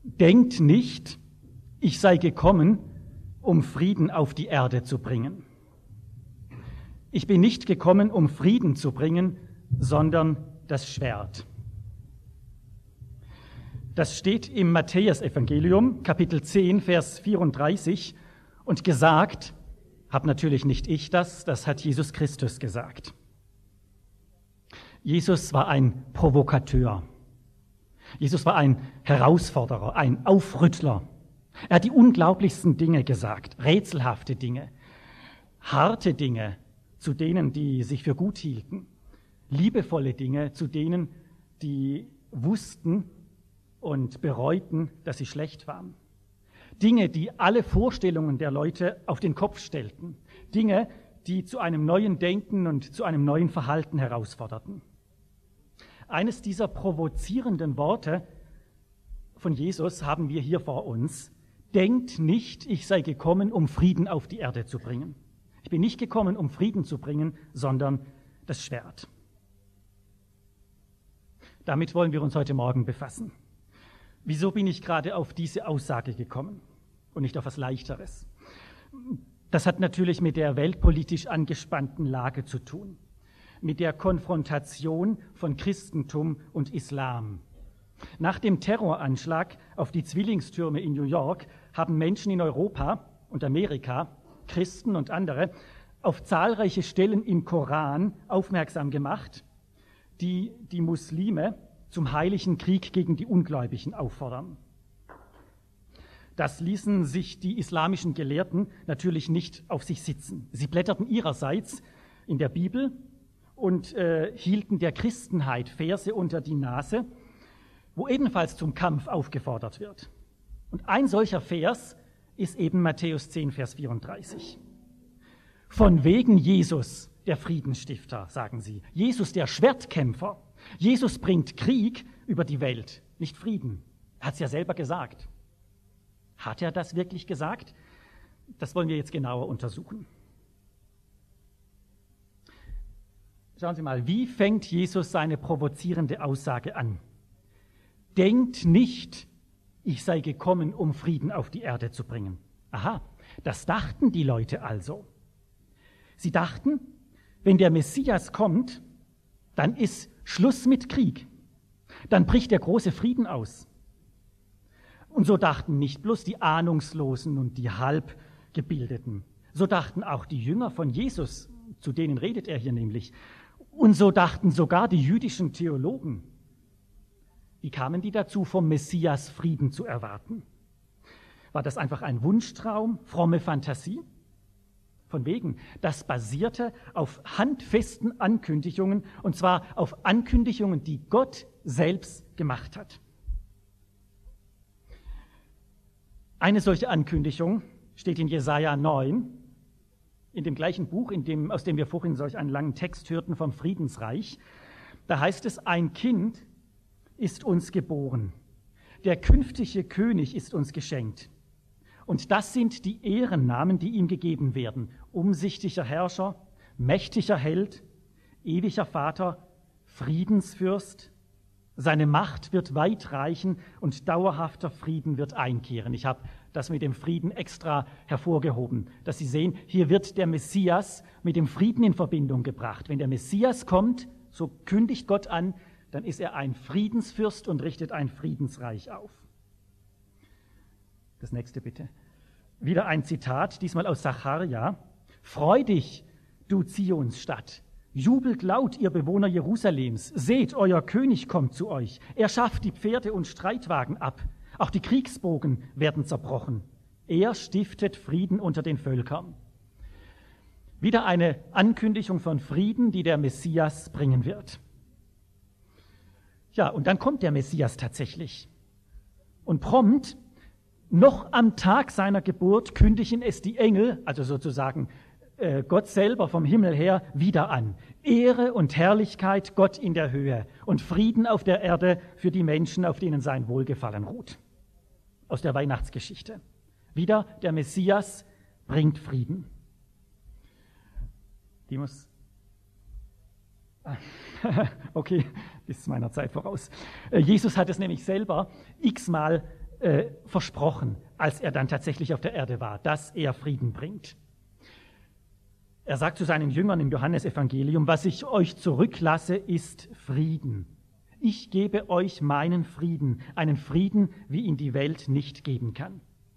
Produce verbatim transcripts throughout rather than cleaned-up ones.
denkt nicht, ich sei gekommen, um Frieden auf die Erde zu bringen. Ich bin nicht gekommen, um Frieden zu bringen, sondern das Schwert. Das steht im Matthäus-Evangelium, Kapitel zehn, Vers vierunddreißig, und gesagt, hab natürlich nicht ich das, das hat Jesus Christus gesagt. Jesus war ein Provokateur. Jesus war ein Herausforderer, ein Aufrüttler. Er hat die unglaublichsten Dinge gesagt, rätselhafte Dinge, harte Dinge zu denen, die sich für gut hielten, liebevolle Dinge zu denen, die wussten und bereuten, dass sie schlecht waren. Dinge, die alle Vorstellungen der Leute auf den Kopf stellten. Dinge, die zu einem neuen Denken und zu einem neuen Verhalten herausforderten. Eines dieser provozierenden Worte von Jesus haben wir hier vor uns. Denkt nicht, ich sei gekommen, um Frieden auf die Erde zu bringen. Ich bin nicht gekommen, um Frieden zu bringen, sondern das Schwert. Damit wollen wir uns heute Morgen befassen. Wieso bin ich gerade auf diese Aussage gekommen und nicht auf etwas Leichteres? Das hat natürlich mit der weltpolitisch angespannten Lage zu tun, mit der Konfrontation von Christentum und Islam. Nach dem Terroranschlag auf die Zwillingstürme in New York haben Menschen in Europa und Amerika, Christen und andere, auf zahlreiche Stellen im Koran aufmerksam gemacht, die die Muslime zum heiligen Krieg gegen die Ungläubigen auffordern. Das ließen sich die islamischen Gelehrten natürlich nicht auf sich sitzen. Sie blätterten ihrerseits in der Bibel und äh, hielten der Christenheit Verse unter die Nase, wo ebenfalls zum Kampf aufgefordert wird. Und ein solcher Vers ist eben Matthäus zehn, Vers vierunddreißig. Von wegen Jesus, der Friedensstifter, sagen sie. Jesus, der Schwertkämpfer. Jesus bringt Krieg über die Welt, nicht Frieden. Er hat es ja selber gesagt. Hat er das wirklich gesagt? Das wollen wir jetzt genauer untersuchen. Schauen Sie mal, wie fängt Jesus seine provozierende Aussage an? Denkt nicht, ich sei gekommen, um Frieden auf die Erde zu bringen. Aha, das dachten die Leute also. Sie dachten, wenn der Messias kommt, dann ist Schluss mit Krieg. Dann bricht der große Frieden aus. Und so dachten nicht bloß die Ahnungslosen und die Halbgebildeten. So dachten auch die Jünger von Jesus, zu denen redet er hier nämlich. Und so dachten sogar die jüdischen Theologen. Wie kamen die dazu, vom Messias Frieden zu erwarten? War das einfach ein Wunschtraum, fromme Fantasie? Von wegen, das basierte auf handfesten Ankündigungen, und zwar auf Ankündigungen, die Gott selbst gemacht hat. Eine solche Ankündigung steht in Jesaja neun, in dem gleichen Buch, in dem, aus dem wir vorhin solch einen langen Text hörten vom Friedensreich. Da heißt es, ein Kind ist uns geboren, der künftige König ist uns geschenkt. Und das sind die Ehrennamen, die ihm gegeben werden. Umsichtiger Herrscher, mächtiger Held, ewiger Vater, Friedensfürst. Seine Macht wird weit reichen und dauerhafter Frieden wird einkehren. Ich habe das mit dem Frieden extra hervorgehoben, dass Sie sehen, hier wird der Messias mit dem Frieden in Verbindung gebracht. Wenn der Messias kommt, so kündigt Gott an, dann ist er ein Friedensfürst und richtet ein Friedensreich auf. Das nächste bitte. Wieder ein Zitat, diesmal aus Sacharja. Freu dich, du Zionsstadt. Jubelt laut, ihr Bewohner Jerusalems. Seht, euer König kommt zu euch. Er schafft die Pferde und Streitwagen ab. Auch die Kriegsbogen werden zerbrochen. Er stiftet Frieden unter den Völkern. Wieder eine Ankündigung von Frieden, die der Messias bringen wird. Ja, und dann kommt der Messias tatsächlich. Und prompt, noch am Tag seiner Geburt, kündigen es die Engel, also sozusagen äh, Gott selber vom Himmel her, wieder an. Ehre und Herrlichkeit Gott in der Höhe und Frieden auf der Erde für die Menschen, auf denen sein Wohlgefallen ruht. Aus der Weihnachtsgeschichte. Wieder der Messias bringt Frieden. Die muss... Okay, das ist meiner Zeit voraus. Jesus hat es nämlich selber x-mal äh, versprochen, als er dann tatsächlich auf der Erde war, dass er Frieden bringt. Er sagt zu seinen Jüngern im Johannesevangelium, was ich euch zurücklasse, ist Frieden. Ich gebe euch meinen Frieden, einen Frieden, wie ihn die Welt nicht geben kann.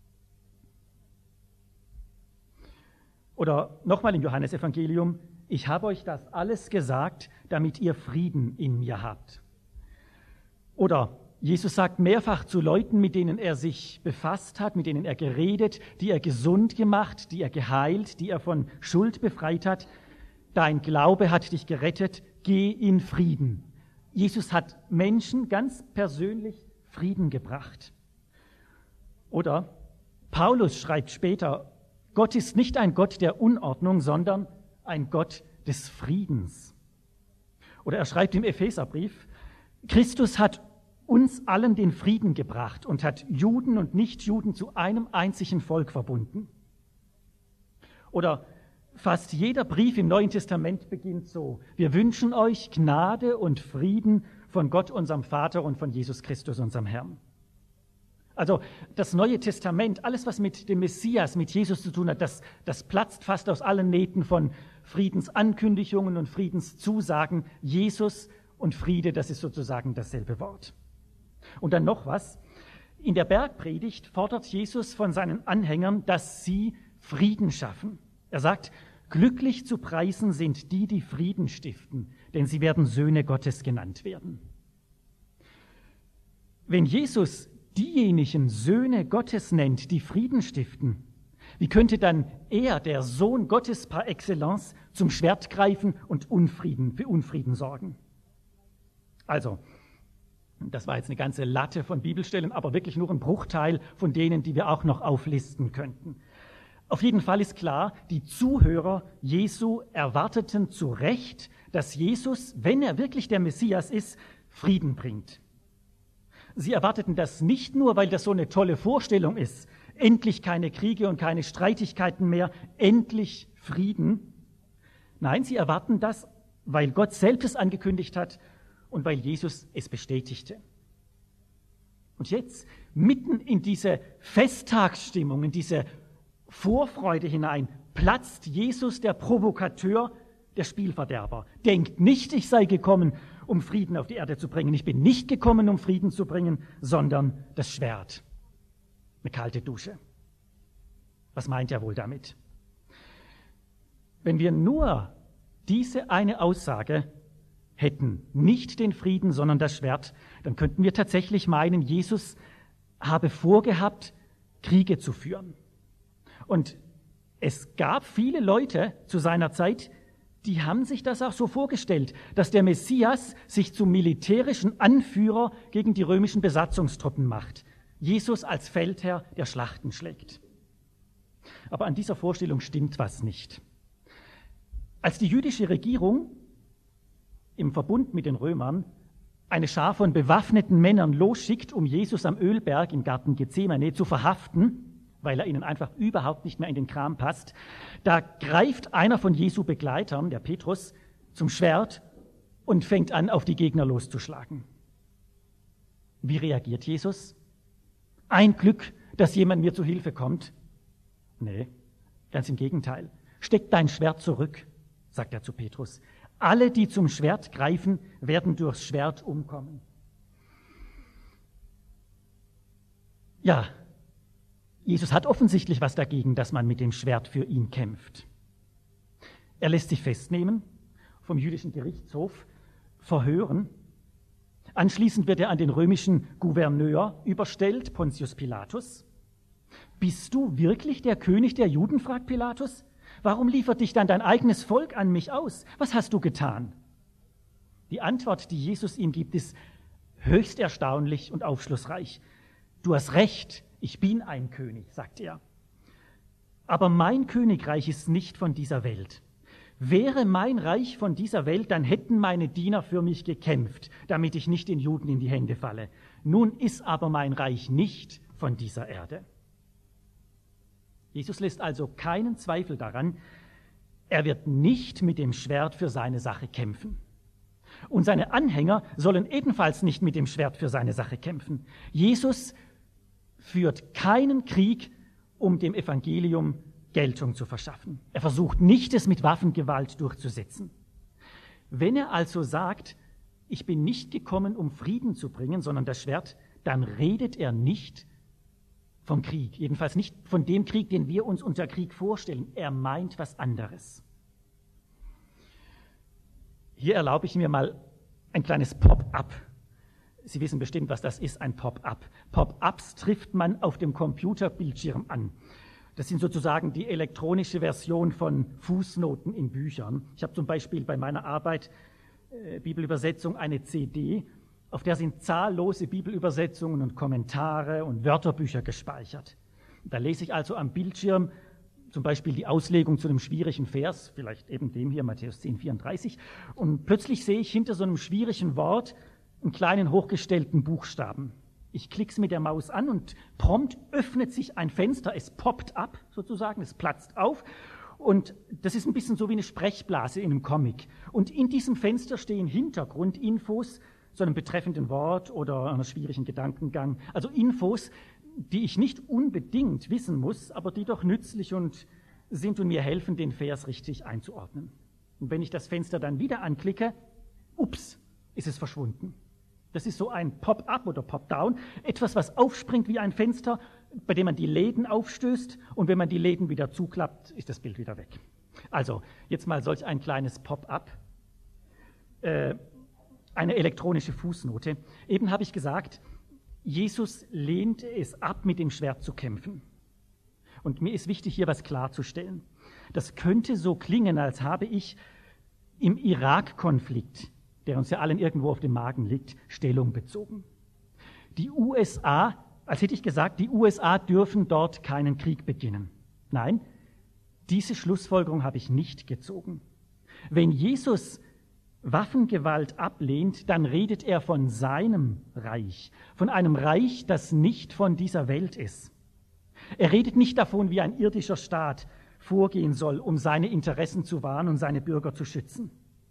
Oder nochmal im Johannesevangelium, ich habe euch das alles gesagt, damit ihr Frieden in mir habt. Oder Jesus sagt mehrfach zu Leuten, mit denen er sich befasst hat, mit denen er geredet, die er gesund gemacht, die er geheilt, die er von Schuld befreit hat, dein Glaube hat dich gerettet, geh in Frieden. Jesus hat Menschen ganz persönlich Frieden gebracht. Oder Paulus schreibt später, Gott ist nicht ein Gott der Unordnung, sondern ein Gott des Friedens. Oder er schreibt im Epheserbrief, Christus hat uns allen den Frieden gebracht und hat Juden und Nichtjuden zu einem einzigen Volk verbunden. Oder fast jeder Brief im Neuen Testament beginnt so, wir wünschen euch Gnade und Frieden von Gott, unserem Vater und von Jesus Christus, unserem Herrn. Also das Neue Testament, alles was mit dem Messias, mit Jesus zu tun hat, das, das platzt fast aus allen Nähten von Friedensankündigungen und Friedenszusagen. Jesus und Friede, das ist sozusagen dasselbe Wort. Und dann noch was. In der Bergpredigt fordert Jesus von seinen Anhängern, dass sie Frieden schaffen. Er sagt, glücklich zu preisen sind die, die Frieden stiften, denn sie werden Söhne Gottes genannt werden. Wenn Jesus diejenigen Söhne Gottes nennt, die Frieden stiften, wie könnte dann er, der Sohn Gottes par excellence, zum Schwert greifen und Unfrieden, für Unfrieden sorgen? Also, das war jetzt eine ganze Latte von Bibelstellen, aber wirklich nur ein Bruchteil von denen, die wir auch noch auflisten könnten. Auf jeden Fall ist klar, die Zuhörer Jesu erwarteten zu Recht, dass Jesus, wenn er wirklich der Messias ist, Frieden bringt. Sie erwarteten das nicht nur, weil das so eine tolle Vorstellung ist, endlich keine Kriege und keine Streitigkeiten mehr, endlich Frieden. Nein, sie erwarten das, weil Gott selbst es angekündigt hat und weil Jesus es bestätigte. Und jetzt, mitten in diese Festtagsstimmung, in diese Vorfreude hinein, platzt Jesus, der Provokateur, der Spielverderber. Denkt nicht, ich sei gekommen, um Frieden auf die Erde zu bringen. Ich bin nicht gekommen, um Frieden zu bringen, sondern das Schwert. Eine kalte Dusche. Was meint er wohl damit? Wenn wir nur diese eine Aussage hätten, nicht den Frieden, sondern das Schwert, dann könnten wir tatsächlich meinen, Jesus habe vorgehabt, Kriege zu führen. Und es gab viele Leute zu seiner Zeit, die haben sich das auch so vorgestellt, dass der Messias sich zum militärischen Anführer gegen die römischen Besatzungstruppen macht. Jesus als Feldherr, der Schlachten schlägt. Aber an dieser Vorstellung stimmt was nicht. Als die jüdische Regierung im Verbund mit den Römern eine Schar von bewaffneten Männern losschickt, um Jesus am Ölberg im Garten Gethsemane zu verhaften, weil er ihnen einfach überhaupt nicht mehr in den Kram passt, da greift einer von Jesu Begleitern, der Petrus, zum Schwert und fängt an, auf die Gegner loszuschlagen. Wie reagiert Jesus? Ein Glück, dass jemand mir zu Hilfe kommt. Nee, ganz im Gegenteil. Steck dein Schwert zurück, sagt er zu Petrus. Alle, die zum Schwert greifen, werden durchs Schwert umkommen. Ja, Jesus hat offensichtlich was dagegen, dass man mit dem Schwert für ihn kämpft. Er lässt sich festnehmen, vom jüdischen Gerichtshof verhören. Anschließend wird er an den römischen Gouverneur überstellt, Pontius Pilatus. Bist du wirklich der König der Juden, fragt Pilatus. Warum liefert dich dann dein eigenes Volk an mich aus? Was hast du getan? Die Antwort, die Jesus ihm gibt, ist höchst erstaunlich und aufschlussreich. Du hast recht, ich bin ein König, sagt er. Aber mein Königreich ist nicht von dieser Welt. Wäre mein Reich von dieser Welt, dann hätten meine Diener für mich gekämpft, damit ich nicht den Juden in die Hände falle. Nun ist aber mein Reich nicht von dieser Erde. Jesus lässt also keinen Zweifel daran, er wird nicht mit dem Schwert für seine Sache kämpfen. Und seine Anhänger sollen ebenfalls nicht mit dem Schwert für seine Sache kämpfen. Jesus führt keinen Krieg, um dem Evangelium Geltung zu verschaffen. Er versucht nicht, es mit Waffengewalt durchzusetzen. Wenn er also sagt, ich bin nicht gekommen, um Frieden zu bringen, sondern das Schwert, dann redet er nicht vom Krieg, jedenfalls nicht von dem Krieg, den wir uns unter Krieg vorstellen. Er meint was anderes. Hier erlaube ich mir mal ein kleines Pop-up. Sie wissen bestimmt, was das ist, ein Pop-up. Pop-ups trifft man auf dem Computerbildschirm an. Das sind sozusagen die elektronische Version von Fußnoten in Büchern. Ich habe zum Beispiel bei meiner Arbeit äh, Bibelübersetzung eine C D, auf der sind zahllose Bibelübersetzungen und Kommentare und Wörterbücher gespeichert. Da lese ich also am Bildschirm zum Beispiel die Auslegung zu einem schwierigen Vers, vielleicht eben dem hier, Matthäus zehn, vierunddreißig, und plötzlich sehe ich hinter so einem schwierigen Wort einen kleinen hochgestellten Buchstaben. Ich klicke es mit der Maus an und prompt öffnet sich ein Fenster, es poppt ab sozusagen, es platzt auf und das ist ein bisschen so wie eine Sprechblase in einem Comic. Und in diesem Fenster stehen Hintergrundinfos zu einem betreffenden Wort oder einer schwierigen Gedankengang, also Infos, die ich nicht unbedingt wissen muss, aber die doch nützlich und sind und mir helfen, den Vers richtig einzuordnen. Und wenn ich das Fenster dann wieder anklicke, ups, ist es verschwunden. Das ist so ein Pop-up oder Pop-down, etwas, was aufspringt wie ein Fenster, bei dem man die Läden aufstößt und wenn man die Läden wieder zuklappt, ist das Bild wieder weg. Also, jetzt mal solch ein kleines Pop-up, äh, eine elektronische Fußnote. Eben habe ich gesagt, Jesus lehnte es ab, mit dem Schwert zu kämpfen. Und mir ist wichtig, hier was klarzustellen. Das könnte so klingen, als habe ich im Irak-Konflikt, der uns ja allen irgendwo auf dem Magen liegt, Stellung bezogen. Die U S A, als hätte ich gesagt, die U S A dürfen dort keinen Krieg beginnen. Nein, diese Schlussfolgerung habe ich nicht gezogen. Wenn Jesus Waffengewalt ablehnt, dann redet er von seinem Reich, von einem Reich, das nicht von dieser Welt ist. Er redet nicht davon, wie ein irdischer Staat vorgehen soll, um seine Interessen zu wahren und seine Bürger zu schützen.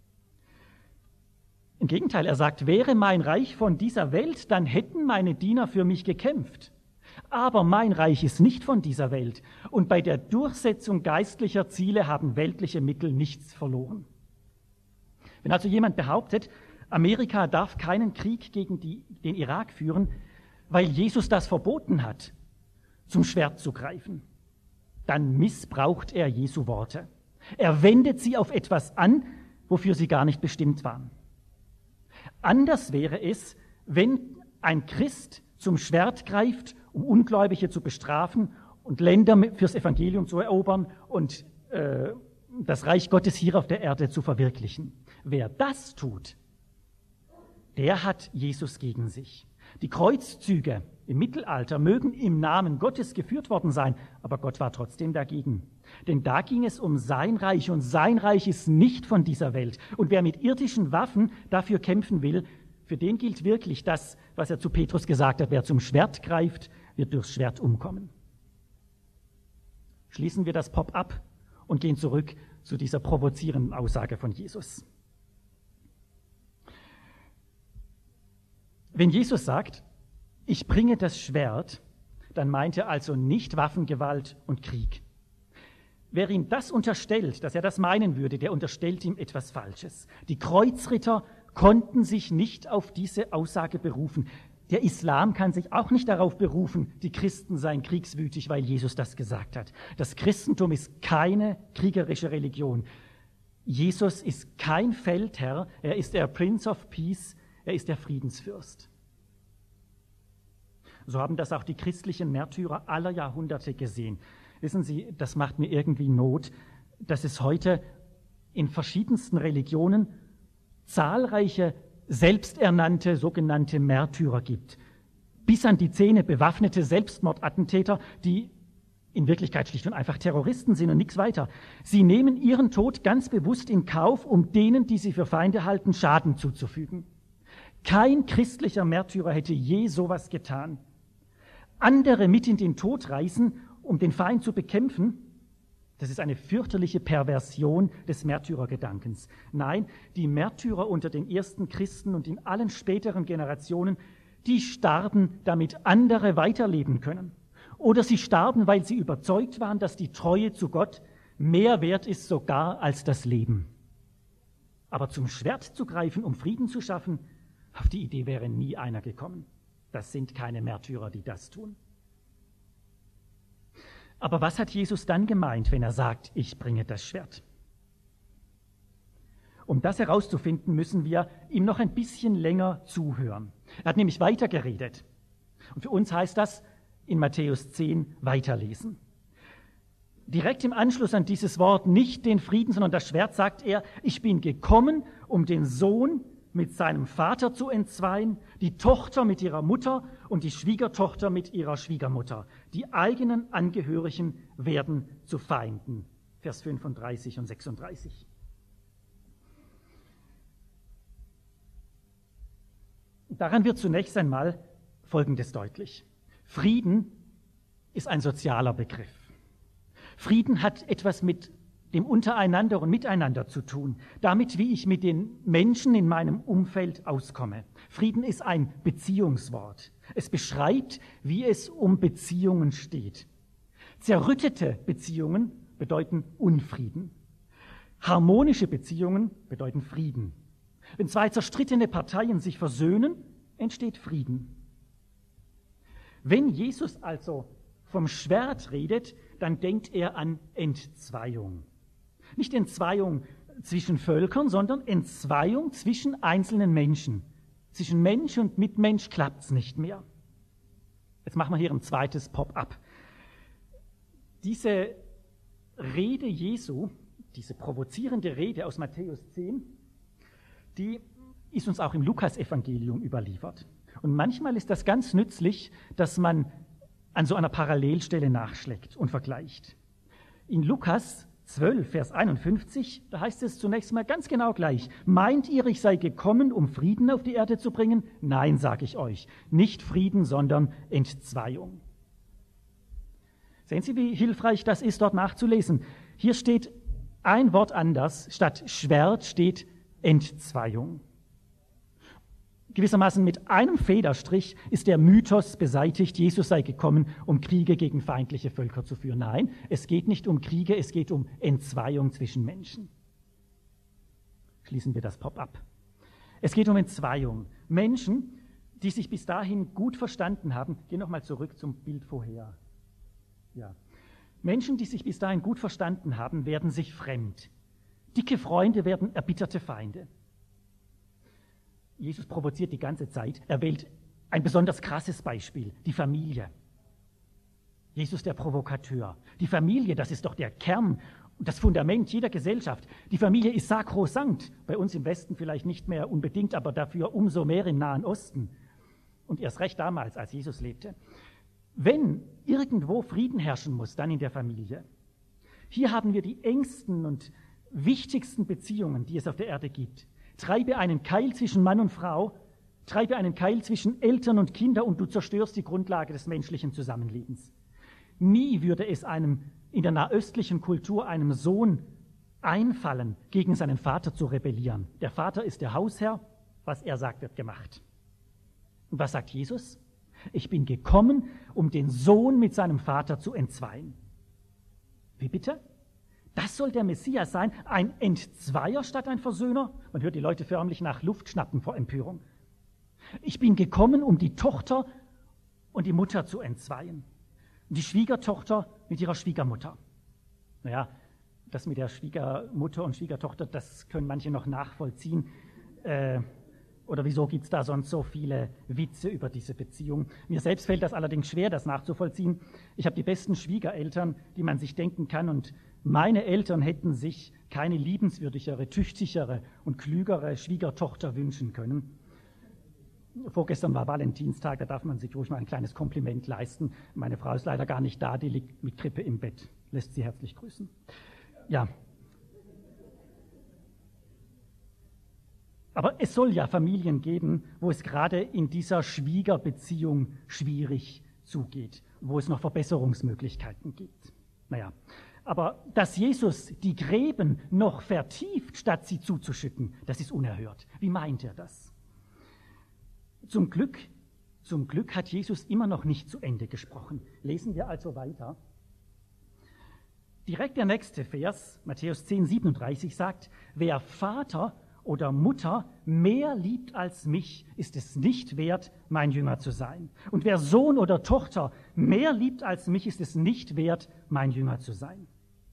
Im Gegenteil, er sagt, wäre mein Reich von dieser Welt, dann hätten meine Diener für mich gekämpft. Aber mein Reich ist nicht von dieser Welt und bei der Durchsetzung geistlicher Ziele haben weltliche Mittel nichts verloren. Wenn also jemand behauptet, Amerika darf keinen Krieg gegen die, den Irak führen, weil Jesus das verboten hat, zum Schwert zu greifen, dann missbraucht er Jesu Worte. Er wendet sie auf etwas an, wofür sie gar nicht bestimmt waren. Anders wäre es, wenn ein Christ zum Schwert greift, um Ungläubige zu bestrafen und Länder fürs Evangelium zu erobern und äh, das Reich Gottes hier auf der Erde zu verwirklichen. Wer das tut, der hat Jesus gegen sich. Die Kreuzzüge im Mittelalter mögen im Namen Gottes geführt worden sein, aber Gott war trotzdem dagegen. Denn da ging es um sein Reich und sein Reich ist nicht von dieser Welt. Und wer mit irdischen Waffen dafür kämpfen will, für den gilt wirklich das, was er zu Petrus gesagt hat, wer zum Schwert greift, wird durchs Schwert umkommen. Schließen wir das Pop-up und gehen zurück zu dieser provozierenden Aussage von Jesus. Wenn Jesus sagt, ich bringe das Schwert, dann meint er also nicht Waffengewalt und Krieg. Wer ihm das unterstellt, dass er das meinen würde, der unterstellt ihm etwas Falsches. Die Kreuzritter konnten sich nicht auf diese Aussage berufen. Der Islam kann sich auch nicht darauf berufen, die Christen seien kriegswütig, weil Jesus das gesagt hat. Das Christentum ist keine kriegerische Religion. Jesus ist kein Feldherr, er ist der Prince of Peace, er ist der Friedensfürst. So haben das auch die christlichen Märtyrer aller Jahrhunderte gesehen. Wissen Sie, das macht mir irgendwie Not, dass es heute in verschiedensten Religionen zahlreiche selbsternannte sogenannte Märtyrer gibt. Bis an die Zähne bewaffnete Selbstmordattentäter, die in Wirklichkeit schlicht und einfach Terroristen sind und nichts weiter. Sie nehmen ihren Tod ganz bewusst in Kauf, um denen, die sie für Feinde halten, Schaden zuzufügen. Kein christlicher Märtyrer hätte je sowas getan. Andere mit in den Tod reißen, um den Feind zu bekämpfen, das ist eine fürchterliche Perversion des Märtyrergedankens. Nein, die Märtyrer unter den ersten Christen und in allen späteren Generationen, Die starben, damit andere weiterleben können. Oder sie starben, weil sie überzeugt waren, dass die Treue zu Gott mehr wert ist sogar als das Leben. Aber zum Schwert zu greifen, um Frieden zu schaffen, auf die Idee wäre nie einer gekommen. Das sind keine Märtyrer, die das tun. Aber was hat Jesus dann gemeint, wenn er sagt, ich bringe das Schwert? Um das herauszufinden, müssen wir ihm noch ein bisschen länger zuhören. Er hat nämlich weitergeredet. Und für uns heißt das in Matthäus zehn weiterlesen. Direkt im Anschluss an dieses Wort, nicht den Frieden, sondern das Schwert, sagt er, ich bin gekommen, um den Sohn mit seinem Vater zu entzweien, die Tochter mit ihrer Mutter und die Schwiegertochter mit ihrer Schwiegermutter. Die eigenen Angehörigen werden zu Feinden. Vers fünfunddreißig und sechsunddreißig. Daran wird zunächst einmal Folgendes deutlich. Frieden ist ein sozialer Begriff. Frieden hat etwas mit dem Untereinander und Miteinander zu tun, damit, wie ich mit den Menschen in meinem Umfeld auskomme. Frieden ist ein Beziehungswort. Es beschreibt, wie es um Beziehungen steht. Zerrüttete Beziehungen bedeuten Unfrieden. Harmonische Beziehungen bedeuten Frieden. Wenn zwei zerstrittene Parteien sich versöhnen, entsteht Frieden. Wenn Jesus also vom Schwert redet, dann denkt er an Entzweiung. Nicht Entzweiung zwischen Völkern, sondern Entzweiung zwischen einzelnen Menschen. Zwischen Mensch und Mitmensch klappt es nicht mehr. Jetzt machen wir hier ein zweites Pop-up. Diese Rede Jesu, diese provozierende Rede aus Matthäus zehn, die ist uns auch im Lukas-Evangelium überliefert. Und manchmal ist das ganz nützlich, dass man an so einer Parallelstelle nachschlägt und vergleicht. In Lukas zwölf, Vers einundfünfzig, da heißt es zunächst mal ganz genau gleich. Meint ihr, ich sei gekommen, um Frieden auf die Erde zu bringen? Nein, sage ich euch. Nicht Frieden, sondern Entzweiung. Sehen Sie, wie hilfreich das ist, dort nachzulesen. Hier steht ein Wort anders. Statt Schwert steht Entzweiung. Gewissermaßen mit einem Federstrich ist der Mythos beseitigt, Jesus sei gekommen, um Kriege gegen feindliche Völker zu führen. Nein, es geht nicht um Kriege, es geht um Entzweiung zwischen Menschen. Schließen wir das Pop-up. Es geht um Entzweiung. Menschen, die sich bis dahin gut verstanden haben, gehen nochmal zurück zum Bild vorher. Ja. Menschen, die sich bis dahin gut verstanden haben, werden sich fremd. Dicke Freunde werden erbitterte Feinde. Jesus provoziert die ganze Zeit. Er wählt ein besonders krasses Beispiel, die Familie. Jesus der Provokateur. Die Familie, das ist doch der Kern und das Fundament jeder Gesellschaft. Die Familie ist sakrosankt. Bei uns im Westen vielleicht nicht mehr unbedingt, aber dafür umso mehr im Nahen Osten. Und erst recht damals, als Jesus lebte. Wenn irgendwo Frieden herrschen muss, dann in der Familie. Hier haben wir die engsten und wichtigsten Beziehungen, die es auf der Erde gibt. Treibe einen Keil zwischen Mann und Frau, treibe einen Keil zwischen Eltern und Kindern und du zerstörst die Grundlage des menschlichen Zusammenlebens. Nie würde es einem in der nahöstlichen Kultur einem Sohn einfallen, gegen seinen Vater zu rebellieren. Der Vater ist der Hausherr, was er sagt, wird gemacht. Und was sagt Jesus? Ich bin gekommen, um den Sohn mit seinem Vater zu entzweien. Wie bitte? Das soll der Messias sein, ein Entzweier statt ein Versöhner? Man hört die Leute förmlich nach Luft schnappen vor Empörung. Ich bin gekommen, um die Tochter und die Mutter zu entzweien. Die Schwiegertochter mit ihrer Schwiegermutter. Naja, das mit der Schwiegermutter und Schwiegertochter, das können manche noch nachvollziehen. Äh, oder wieso gibt es da sonst so viele Witze über diese Beziehung? Mir selbst fällt das allerdings schwer, das nachzuvollziehen. Ich habe die besten Schwiegereltern, die man sich denken kann, und meine Eltern hätten sich keine liebenswürdigere, tüchtigere und klügere Schwiegertochter wünschen können. Vorgestern war Valentinstag, da darf man sich ruhig mal ein kleines Kompliment leisten. Meine Frau ist leider gar nicht da, die liegt mit Grippe im Bett. Lässt sie herzlich grüßen. Ja. Aber es soll ja Familien geben, wo es gerade in dieser Schwiegerbeziehung schwierig zugeht, wo es noch Verbesserungsmöglichkeiten gibt. Naja, aber dass Jesus die Gräben noch vertieft, statt sie zuzuschütten, das ist unerhört. Wie meint er das? Zum Glück Zum Glück hat Jesus immer noch nicht zu Ende gesprochen. Lesen wir also weiter. Direkt der nächste Vers, Matthäus zehn, siebenunddreißig, sagt, wer Vater oder Mutter mehr liebt als mich, ist es nicht wert, mein Jünger zu sein. Und wer Sohn oder Tochter mehr liebt als mich, ist es nicht wert, mein Jünger zu sein.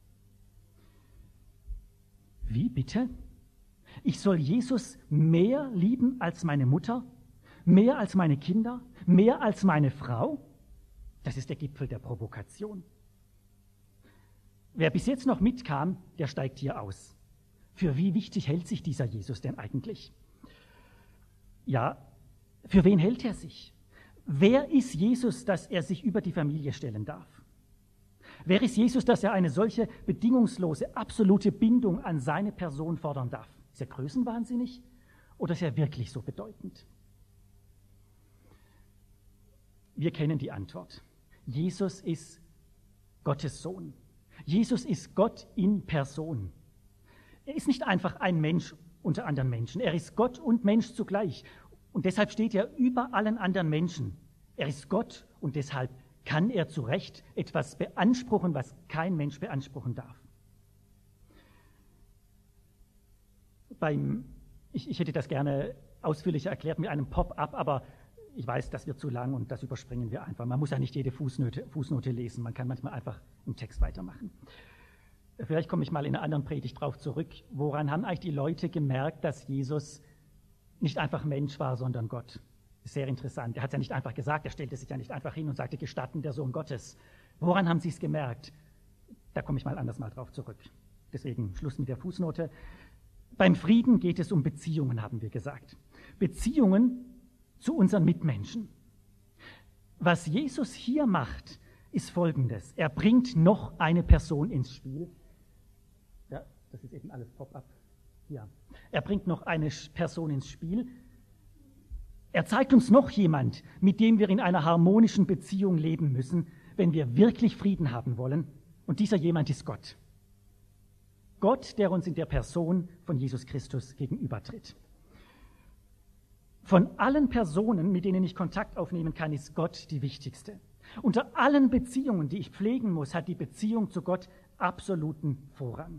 Wie bitte? Ich soll Jesus mehr lieben als meine Mutter, mehr als meine Kinder, mehr als meine Frau? Das ist der Gipfel der Provokation. Wer bis jetzt noch mitkam, der steigt hier aus. Für wie wichtig hält sich dieser Jesus denn eigentlich? Ja, für wen hält er sich? Wer ist Jesus, dass er sich über die Familie stellen darf? Wer ist Jesus, dass er eine solche bedingungslose, absolute Bindung an seine Person fordern darf? Ist er größenwahnsinnig oder ist er wirklich so bedeutend? Wir kennen die Antwort. Jesus ist Gottes Sohn. Jesus ist Gott in Person. Er ist nicht einfach ein Mensch unter anderen Menschen. Er ist Gott und Mensch zugleich. Und deshalb steht er über allen anderen Menschen. Er ist Gott und deshalb kann er zu Recht etwas beanspruchen, was kein Mensch beanspruchen darf. Beim, ich, ich hätte das gerne ausführlicher erklärt mit einem Pop-up, aber ich weiß, das wird zu lang und das überspringen wir einfach. Man muss ja nicht jede Fußnote, Fußnote lesen, man kann manchmal einfach im Text weitermachen. Vielleicht komme ich mal in einer anderen Predigt drauf zurück. Woran haben eigentlich die Leute gemerkt, dass Jesus nicht einfach Mensch war, sondern Gott? Sehr interessant. Er hat es ja nicht einfach gesagt, er stellte sich ja nicht einfach hin und sagte, gestatten der Sohn Gottes. Woran haben sie es gemerkt? Da komme ich mal anders mal drauf zurück. Deswegen Schluss mit der Fußnote. Beim Frieden geht es um Beziehungen, haben wir gesagt. Beziehungen zu unseren Mitmenschen. Was Jesus hier macht, ist Folgendes. Er bringt noch eine Person ins Spiel. Ja, das ist eben alles Pop-up. Ja. Er bringt noch eine Person ins Spiel. Er zeigt uns noch jemand, mit dem wir in einer harmonischen Beziehung leben müssen, wenn wir wirklich Frieden haben wollen. Und dieser jemand ist Gott. Gott, der uns in der Person von Jesus Christus gegenübertritt. Von allen Personen, mit denen ich Kontakt aufnehmen kann, ist Gott die wichtigste. Unter allen Beziehungen, die ich pflegen muss, hat die Beziehung zu Gott absoluten Vorrang.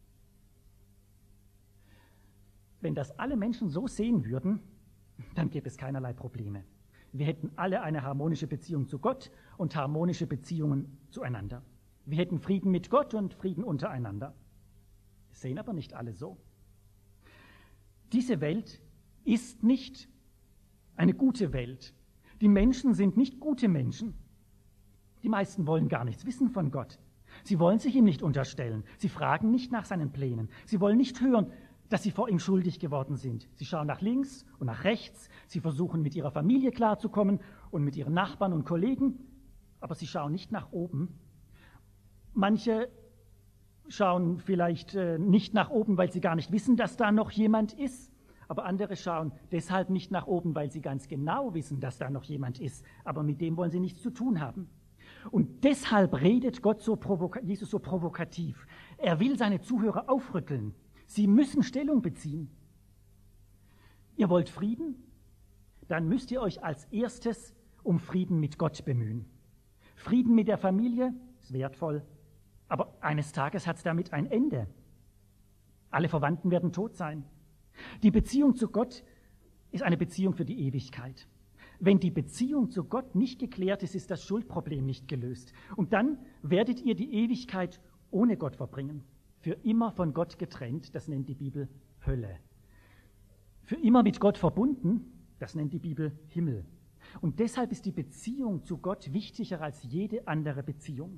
Wenn das alle Menschen so sehen würden, dann gäbe es keinerlei Probleme. Wir hätten alle eine harmonische Beziehung zu Gott und harmonische Beziehungen zueinander. Wir hätten Frieden mit Gott und Frieden untereinander. Das sehen aber nicht alle so. Diese Welt ist nicht eine gute Welt. Die Menschen sind nicht gute Menschen. Die meisten wollen gar nichts wissen von Gott. Sie wollen sich ihm nicht unterstellen. Sie fragen nicht nach seinen Plänen. Sie wollen nicht hören, dass sie vor ihm schuldig geworden sind. Sie schauen nach links und nach rechts. Sie versuchen, mit ihrer Familie klarzukommen und mit ihren Nachbarn und Kollegen. Aber sie schauen nicht nach oben. Manche schauen vielleicht äh, nicht nach oben, weil sie gar nicht wissen, dass da noch jemand ist. Aber andere schauen deshalb nicht nach oben, weil sie ganz genau wissen, dass da noch jemand ist. Aber mit dem wollen sie nichts zu tun haben. Und deshalb redet Gott so provoka- Jesus so provokativ. Er will seine Zuhörer aufrütteln. Sie müssen Stellung beziehen. Ihr wollt Frieden? Dann müsst ihr euch als erstes um Frieden mit Gott bemühen. Frieden mit der Familie ist wertvoll, aber eines Tages hat es damit ein Ende. Alle Verwandten werden tot sein. Die Beziehung zu Gott ist eine Beziehung für die Ewigkeit. Wenn die Beziehung zu Gott nicht geklärt ist, ist das Schuldproblem nicht gelöst. Und dann werdet ihr die Ewigkeit ohne Gott verbringen. Für immer von Gott getrennt, das nennt die Bibel Hölle. Für immer mit Gott verbunden, das nennt die Bibel Himmel. Und deshalb ist die Beziehung zu Gott wichtiger als jede andere Beziehung.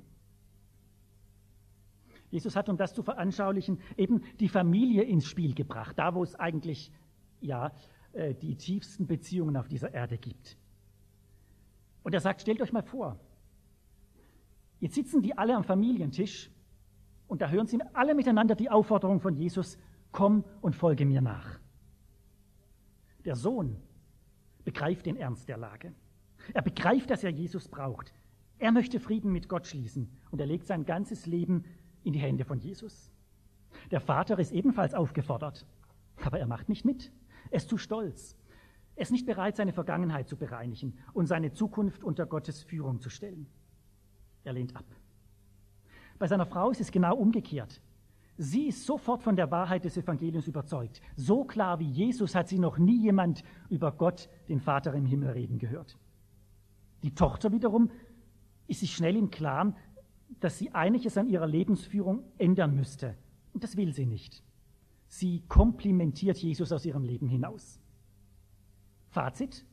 Jesus hat, um das zu veranschaulichen, eben die Familie ins Spiel gebracht, da wo es eigentlich ja, die tiefsten Beziehungen auf dieser Erde gibt. Und er sagt, stellt euch mal vor, jetzt sitzen die alle am Familientisch und da hören sie alle miteinander die Aufforderung von Jesus, komm und folge mir nach. Der Sohn begreift den Ernst der Lage. Er begreift, dass er Jesus braucht. Er möchte Frieden mit Gott schließen und er legt sein ganzes Leben in die Hände von Jesus. Der Vater ist ebenfalls aufgefordert, aber er macht nicht mit. Er ist zu stolz. Er ist nicht bereit, seine Vergangenheit zu bereinigen und seine Zukunft unter Gottes Führung zu stellen. Er lehnt ab. Bei seiner Frau ist es genau umgekehrt. Sie ist sofort von der Wahrheit des Evangeliums überzeugt. So klar wie Jesus hat sie noch nie jemand über Gott, den Vater im Himmel, reden gehört. Die Tochter wiederum ist sich schnell im Klaren, dass sie einiges an ihrer Lebensführung ändern müsste. Und das will sie nicht. Sie komplimentiert Jesus aus ihrem Leben hinaus. Fazit: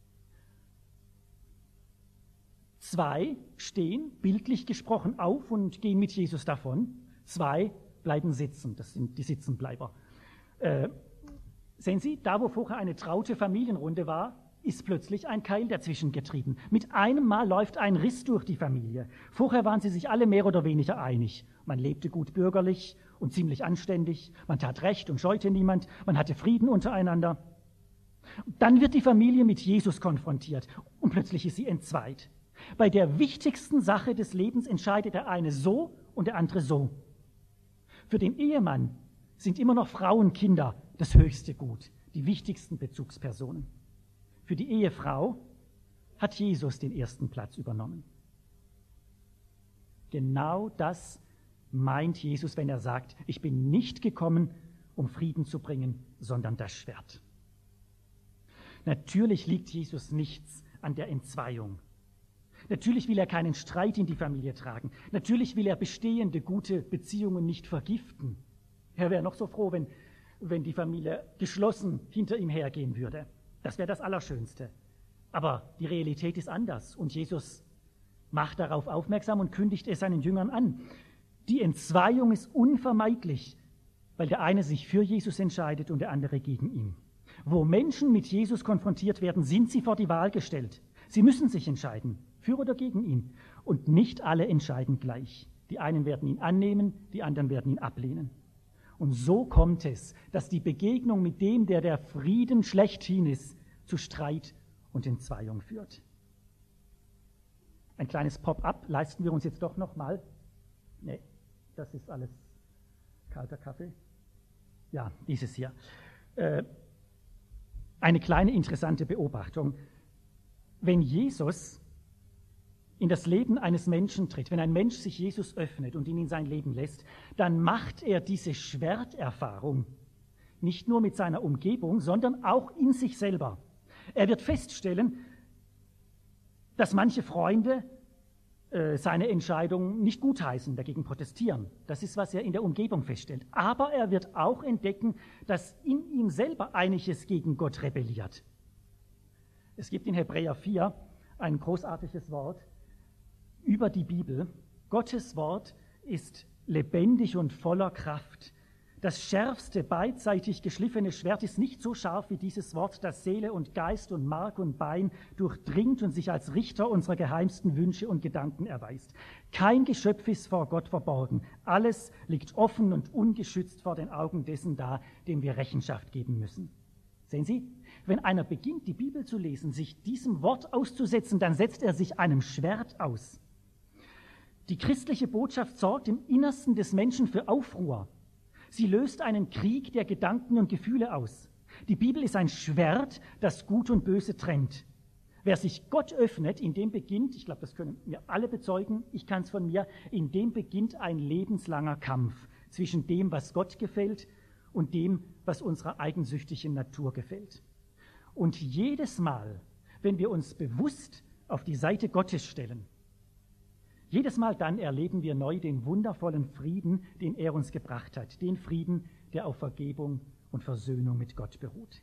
Zwei stehen, bildlich gesprochen, auf und gehen mit Jesus davon. Zwei bleiben sitzen, das sind die Sitzenbleiber. Äh, sehen Sie, da wo vorher eine traute Familienrunde war, ist plötzlich ein Keil dazwischen getrieben. Mit einem Mal läuft ein Riss durch die Familie. Vorher waren sie sich alle mehr oder weniger einig. Man lebte gut bürgerlich und ziemlich anständig. Man tat Recht und scheute niemand. Man hatte Frieden untereinander. Dann wird die Familie mit Jesus konfrontiert und plötzlich ist sie entzweit. Bei der wichtigsten Sache des Lebens entscheidet der eine so und der andere so. Für den Ehemann sind immer noch Frauen, Kinder das höchste Gut, die wichtigsten Bezugspersonen. Für die Ehefrau hat Jesus den ersten Platz übernommen. Genau das meint Jesus, wenn er sagt, ich bin nicht gekommen, um Frieden zu bringen, sondern das Schwert. Natürlich liegt Jesus nichts an der Entzweiung. Natürlich will er keinen Streit in die Familie tragen. Natürlich will er bestehende, gute Beziehungen nicht vergiften. Er wäre noch so froh, wenn, wenn die Familie geschlossen hinter ihm hergehen würde. Das wäre das Allerschönste. Aber die Realität ist anders und Jesus macht darauf aufmerksam und kündigt es seinen Jüngern an. Die Entzweiung ist unvermeidlich, weil der eine sich für Jesus entscheidet und der andere gegen ihn. Wo Menschen mit Jesus konfrontiert werden, sind sie vor die Wahl gestellt. Sie müssen sich entscheiden, für oder gegen ihn. Und nicht alle entscheiden gleich. Die einen werden ihn annehmen, die anderen werden ihn ablehnen. Und so kommt es, dass die Begegnung mit dem, der der Frieden schlechthin ist, zu Streit und Entzweiung führt. Ein kleines Pop-up leisten wir uns jetzt doch noch mal. Nee, das ist alles kalter Kaffee. Ja, dieses hier. Äh, eine kleine interessante Beobachtung. Wenn Jesus in das Leben eines Menschen tritt, wenn ein Mensch sich Jesus öffnet und ihn in sein Leben lässt, dann macht er diese Schwerterfahrung nicht nur mit seiner Umgebung, sondern auch in sich selber. Er wird feststellen, dass manche Freunde äh, seine Entscheidung nicht gutheißen, dagegen protestieren. Das ist, was er in der Umgebung feststellt. Aber er wird auch entdecken, dass in ihm selber einiges gegen Gott rebelliert. Es gibt in Hebräer vier ein großartiges Wort über die Bibel. Gottes Wort ist lebendig und voller Kraft. Das schärfste, beidseitig geschliffene Schwert ist nicht so scharf wie dieses Wort, das Seele und Geist und Mark und Bein durchdringt und sich als Richter unserer geheimsten Wünsche und Gedanken erweist. Kein Geschöpf ist vor Gott verborgen. Alles liegt offen und ungeschützt vor den Augen dessen da, dem wir Rechenschaft geben müssen. Sehen Sie, wenn einer beginnt, die Bibel zu lesen, sich diesem Wort auszusetzen, dann setzt er sich einem Schwert aus. Die christliche Botschaft sorgt im Innersten des Menschen für Aufruhr. Sie löst einen Krieg der Gedanken und Gefühle aus. Die Bibel ist ein Schwert, das Gut und Böse trennt. Wer sich Gott öffnet, in dem beginnt, ich glaube, das können wir alle bezeugen, ich kann es von mir, in dem beginnt ein lebenslanger Kampf zwischen dem, was Gott gefällt, und dem, was unserer eigensüchtigen Natur gefällt. Und jedes Mal, wenn wir uns bewusst auf die Seite Gottes stellen, jedes Mal dann erleben wir neu den wundervollen Frieden, den er uns gebracht hat, den Frieden, der auf Vergebung und Versöhnung mit Gott beruht.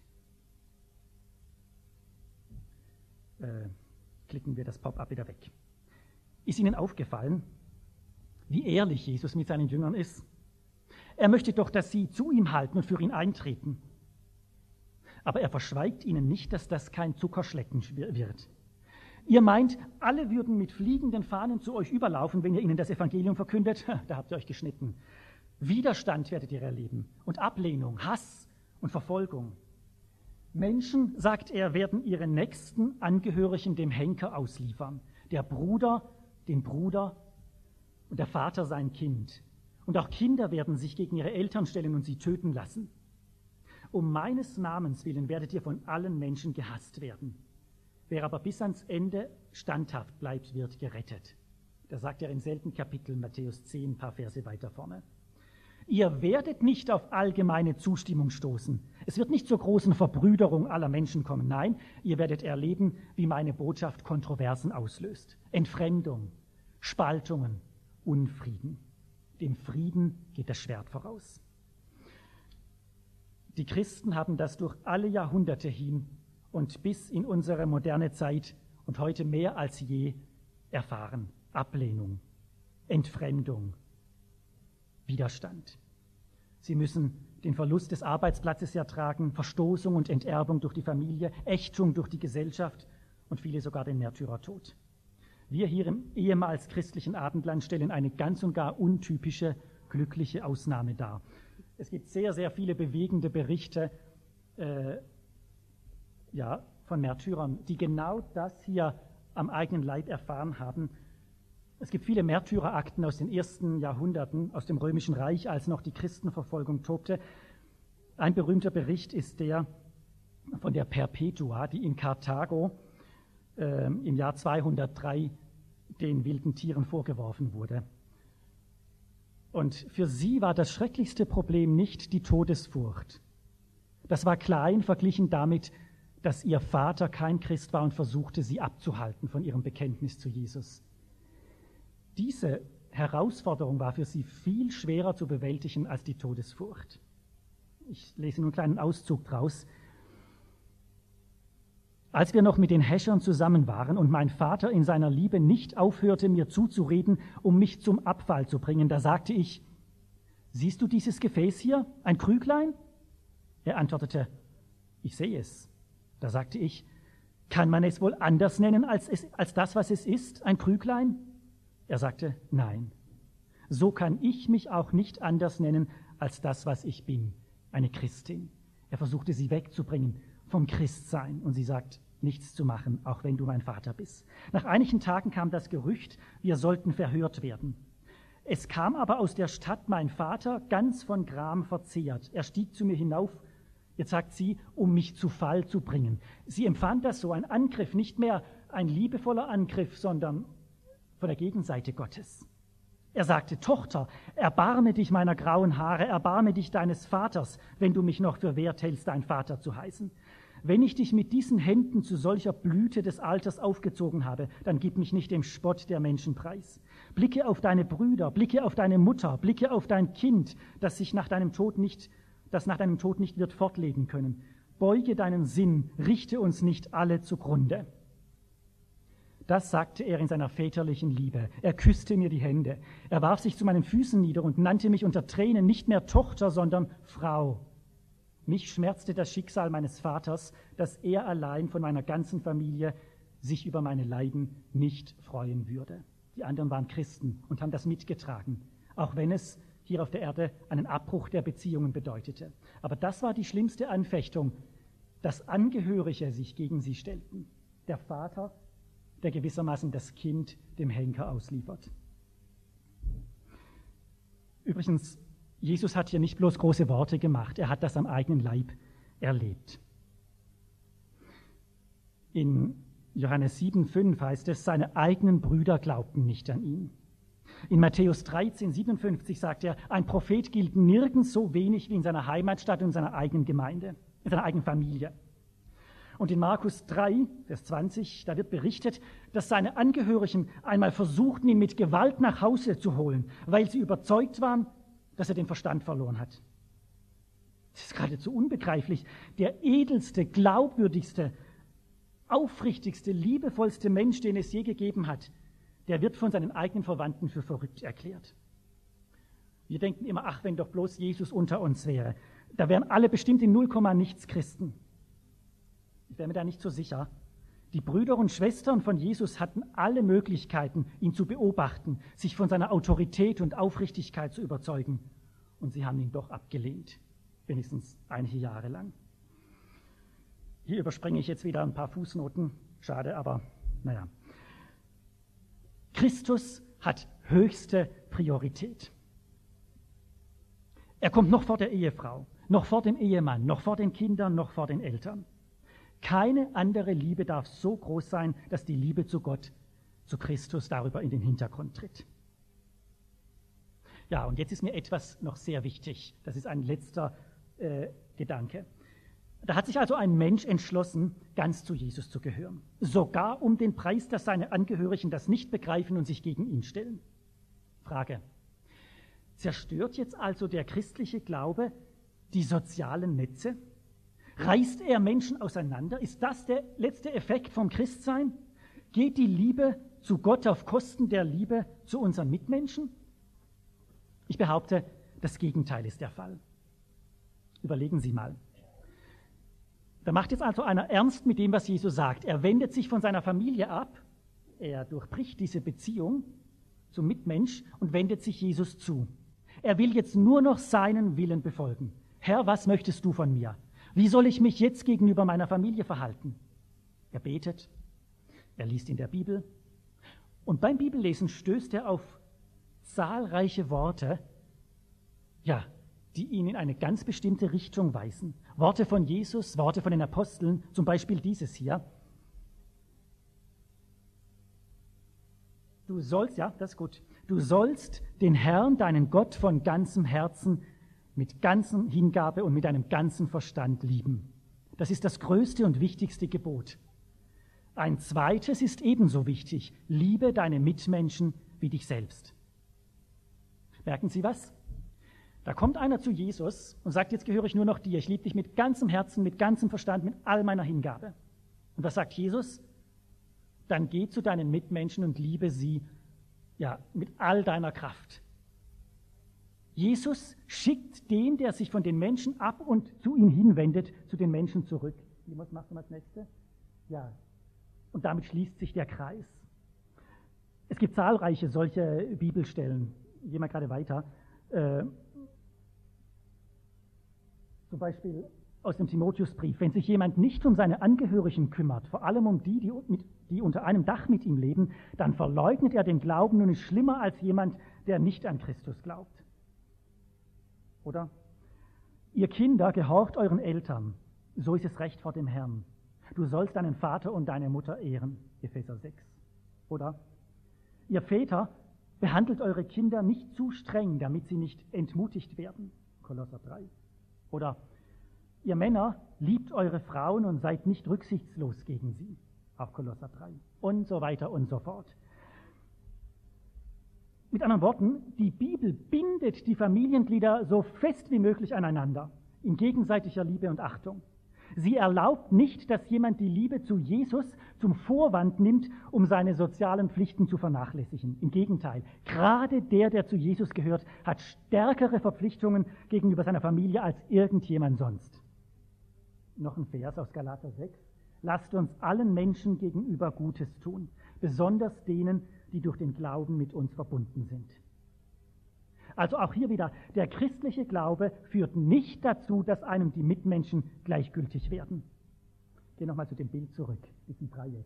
Äh, klicken wir das Pop-up wieder weg. Ist Ihnen aufgefallen, wie ehrlich Jesus mit seinen Jüngern ist? Er möchte doch, dass sie zu ihm halten und für ihn eintreten. Aber er verschweigt ihnen nicht, dass das kein Zuckerschlecken wird. Ihr meint, alle würden mit fliegenden Fahnen zu euch überlaufen, wenn ihr ihnen das Evangelium verkündet? Da habt ihr euch geschnitten. Widerstand werdet ihr erleben und Ablehnung, Hass und Verfolgung. Menschen, sagt er, werden ihre nächsten Angehörigen dem Henker ausliefern. Der Bruder, den Bruder und der Vater sein Kind. Und auch Kinder werden sich gegen ihre Eltern stellen und sie töten lassen. Um meines Namens willen werdet ihr von allen Menschen gehasst werden. Wer aber bis ans Ende standhaft bleibt, wird gerettet. Das sagt er im selben Kapitel, Matthäus zehn, ein paar Verse weiter vorne. Ihr werdet nicht auf allgemeine Zustimmung stoßen. Es wird nicht zur großen Verbrüderung aller Menschen kommen. Nein, ihr werdet erleben, wie meine Botschaft Kontroversen auslöst. Entfremdung, Spaltungen, Unfrieden. Dem Frieden geht das Schwert voraus. Die Christen haben das durch alle Jahrhunderte hin und bis in unsere moderne Zeit und heute mehr als je erfahren. Ablehnung, Entfremdung, Widerstand. Sie müssen den Verlust des Arbeitsplatzes ertragen, Verstoßung und Enterbung durch die Familie, Ächtung durch die Gesellschaft und viele sogar den Märtyrertod. Wir hier im ehemals christlichen Abendland stellen eine ganz und gar untypische, glückliche Ausnahme dar. Es gibt sehr, sehr viele bewegende Berichte äh, ja, von Märtyrern, die genau das hier am eigenen Leib erfahren haben. Es gibt viele Märtyrerakten aus den ersten Jahrhunderten, aus dem Römischen Reich, als noch die Christenverfolgung tobte. Ein berühmter Bericht ist der von der Perpetua, die in Karthago äh, im Jahr zweihundertdrei den wilden Tieren vorgeworfen wurde. Und für sie war das schrecklichste Problem nicht die Todesfurcht. Das war klein verglichen damit, dass ihr Vater kein Christ war und versuchte, sie abzuhalten von ihrem Bekenntnis zu Jesus. Diese Herausforderung war für sie viel schwerer zu bewältigen als die Todesfurcht. Ich lese nur einen kleinen Auszug draus. Als wir noch mit den Häschern zusammen waren und mein Vater in seiner Liebe nicht aufhörte, mir zuzureden, um mich zum Abfall zu bringen, da sagte ich, siehst du dieses Gefäß hier, ein Krüglein? Er antwortete, ich sehe es. Da sagte ich, kann man es wohl anders nennen als, es, als das, was es ist, ein Krüglein? Er sagte, nein. So kann ich mich auch nicht anders nennen als das, was ich bin, eine Christin. Er versuchte sie wegzubringen vom Christsein und sie sagt, nichts zu machen, auch wenn du mein Vater bist. Nach einigen Tagen kam das Gerücht, wir sollten verhört werden. Es kam aber aus der Stadt mein Vater, ganz von Gram verzehrt. Er stieg zu mir hinauf, jetzt sagt sie, um mich zu Fall zu bringen. Sie empfand das so, ein Angriff, nicht mehr ein liebevoller Angriff, sondern von der Gegenseite Gottes. Er sagte, Tochter, erbarme dich meiner grauen Haare, erbarme dich deines Vaters, wenn du mich noch für wert hältst, dein Vater zu heißen. Wenn ich dich mit diesen Händen zu solcher Blüte des Alters aufgezogen habe, dann gib mich nicht dem Spott der Menschen preis. Blicke auf deine Brüder, blicke auf deine Mutter, blicke auf dein Kind, das sich nach deinem Tod nicht, das nach deinem Tod nicht wird fortleben können. Beuge deinen Sinn, richte uns nicht alle zugrunde. Das sagte er in seiner väterlichen Liebe. Er küsste mir die Hände. Er warf sich zu meinen Füßen nieder und nannte mich unter Tränen nicht mehr Tochter, sondern Frau. Mich schmerzte das Schicksal meines Vaters, dass er allein von meiner ganzen Familie sich über meine Leiden nicht freuen würde. Die anderen waren Christen und haben das mitgetragen, auch wenn es hier auf der Erde einen Abbruch der Beziehungen bedeutete. Aber das war die schlimmste Anfechtung, dass Angehörige sich gegen sie stellten. Der Vater, der gewissermaßen das Kind dem Henker ausliefert. Übrigens, Jesus hat hier nicht bloß große Worte gemacht, er hat das am eigenen Leib erlebt. In Johannes sieben, fünf heißt es, seine eigenen Brüder glaubten nicht an ihn. In Matthäus dreizehn, siebenundfünfzig sagt er, ein Prophet gilt nirgends so wenig wie in seiner Heimatstadt und in seiner eigenen Gemeinde, in seiner eigenen Familie. Und in Markus drei, Vers zwanzig, da wird berichtet, dass seine Angehörigen einmal versuchten, ihn mit Gewalt nach Hause zu holen, weil sie überzeugt waren, dass er den Verstand verloren hat. Das ist geradezu unbegreiflich. Der edelste, glaubwürdigste, aufrichtigste, liebevollste Mensch, den es je gegeben hat, der wird von seinen eigenen Verwandten für verrückt erklärt. Wir denken immer, ach, wenn doch bloß Jesus unter uns wäre. Da wären alle bestimmt in null Komma nichts Christen. Ich wäre mir da nicht so sicher. Die Brüder und Schwestern von Jesus hatten alle Möglichkeiten, ihn zu beobachten, sich von seiner Autorität und Aufrichtigkeit zu überzeugen. Und sie haben ihn doch abgelehnt, wenigstens einige Jahre lang. Hier überspringe ich jetzt wieder ein paar Fußnoten. Schade, aber naja. Christus hat höchste Priorität. Er kommt noch vor der Ehefrau, noch vor dem Ehemann, noch vor den Kindern, noch vor den Eltern. Keine andere Liebe darf so groß sein, dass die Liebe zu Gott, zu Christus darüber in den Hintergrund tritt. Ja, und jetzt ist mir etwas noch sehr wichtig. Das ist ein letzter äh, Gedanke. Da hat sich also ein Mensch entschlossen, ganz zu Jesus zu gehören. Sogar um den Preis, dass seine Angehörigen das nicht begreifen und sich gegen ihn stellen. Frage: Zerstört jetzt also der christliche Glaube die sozialen Netze? Reißt er Menschen auseinander? Ist das der letzte Effekt vom Christsein? Geht die Liebe zu Gott auf Kosten der Liebe zu unseren Mitmenschen? Ich behaupte, das Gegenteil ist der Fall. Überlegen Sie mal. Da macht jetzt also einer ernst mit dem, was Jesus sagt. Er wendet sich von seiner Familie ab, er durchbricht diese Beziehung zum Mitmensch und wendet sich Jesus zu. Er will jetzt nur noch seinen Willen befolgen. Herr, was möchtest du von mir? Wie soll ich mich jetzt gegenüber meiner Familie verhalten? Er betet, er liest in der Bibel und beim Bibellesen stößt er auf zahlreiche Worte, ja, die ihn in eine ganz bestimmte Richtung weisen. Worte von Jesus, Worte von den Aposteln, zum Beispiel dieses hier. Du sollst, ja, das ist gut, du sollst den Herrn, deinen Gott, von ganzem Herzen, mit ganzer Hingabe und mit deinem ganzen Verstand lieben. Das ist das größte und wichtigste Gebot. Ein zweites ist ebenso wichtig. Liebe deine Mitmenschen wie dich selbst. Merken Sie was? Da kommt einer zu Jesus und sagt, jetzt gehöre ich nur noch dir. Ich liebe dich mit ganzem Herzen, mit ganzem Verstand, mit all meiner Hingabe. Und was sagt Jesus? Dann geh zu deinen Mitmenschen und liebe sie, ja, mit all deiner Kraft. Jesus schickt den, der sich von den Menschen ab und zu ihm hinwendet, zu den Menschen zurück. Was machst du als Nächste? Ja. Und damit schließt sich der Kreis. Es gibt zahlreiche solche Bibelstellen. Ich gehe mal gerade weiter. Äh, zum Beispiel aus dem Timotheusbrief. Wenn sich jemand nicht um seine Angehörigen kümmert, vor allem um die, die, mit, die unter einem Dach mit ihm leben, dann verleugnet er den Glauben und ist schlimmer als jemand, der nicht an Christus glaubt. Oder? Ihr Kinder, gehorcht euren Eltern, so ist es recht vor dem Herrn. Du sollst deinen Vater und deine Mutter ehren, Epheser sechs. Oder? Ihr Väter, behandelt eure Kinder nicht zu streng, damit sie nicht entmutigt werden, Kolosser drei. Oder? Ihr Männer, liebt eure Frauen und seid nicht rücksichtslos gegen sie, auch Kolosser drei. Und so weiter und so fort. Mit anderen Worten, die Bibel bindet die Familienglieder so fest wie möglich aneinander, in gegenseitiger Liebe und Achtung. Sie erlaubt nicht, dass jemand die Liebe zu Jesus zum Vorwand nimmt, um seine sozialen Pflichten zu vernachlässigen. Im Gegenteil, gerade der, der zu Jesus gehört, hat stärkere Verpflichtungen gegenüber seiner Familie als irgendjemand sonst. Noch ein Vers aus Galater sechs. Lasst uns allen Menschen gegenüber Gutes tun, besonders denen, die durch den Glauben mit uns verbunden sind. Also auch hier wieder, der christliche Glaube führt nicht dazu, dass einem die Mitmenschen gleichgültig werden. Ich gehe nochmal zu dem Bild zurück, diesem Dreieck.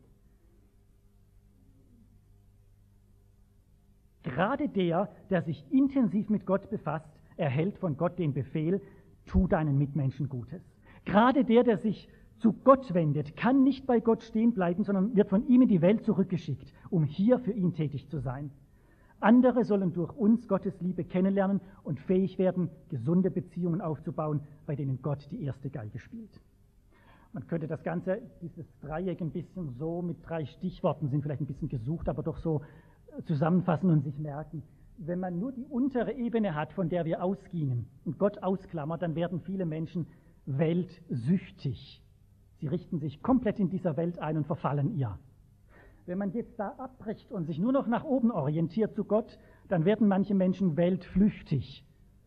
Gerade der, der sich intensiv mit Gott befasst, erhält von Gott den Befehl, tu deinen Mitmenschen Gutes. Gerade der, der sich zu Gott wendet, kann nicht bei Gott stehen bleiben, sondern wird von ihm in die Welt zurückgeschickt, um hier für ihn tätig zu sein. Andere sollen durch uns Gottes Liebe kennenlernen und fähig werden, gesunde Beziehungen aufzubauen, bei denen Gott die erste Geige spielt. Man könnte das Ganze, dieses Dreieck ein bisschen so mit drei Stichworten, sind vielleicht ein bisschen gesucht, aber doch so zusammenfassen und sich merken. Wenn man nur die untere Ebene hat, von der wir ausgingen und Gott ausklammert, dann werden viele Menschen weltsüchtig. Sie richten sich komplett in dieser Welt ein und verfallen ihr. Wenn man jetzt da abbricht und sich nur noch nach oben orientiert zu Gott, dann werden manche Menschen weltflüchtig.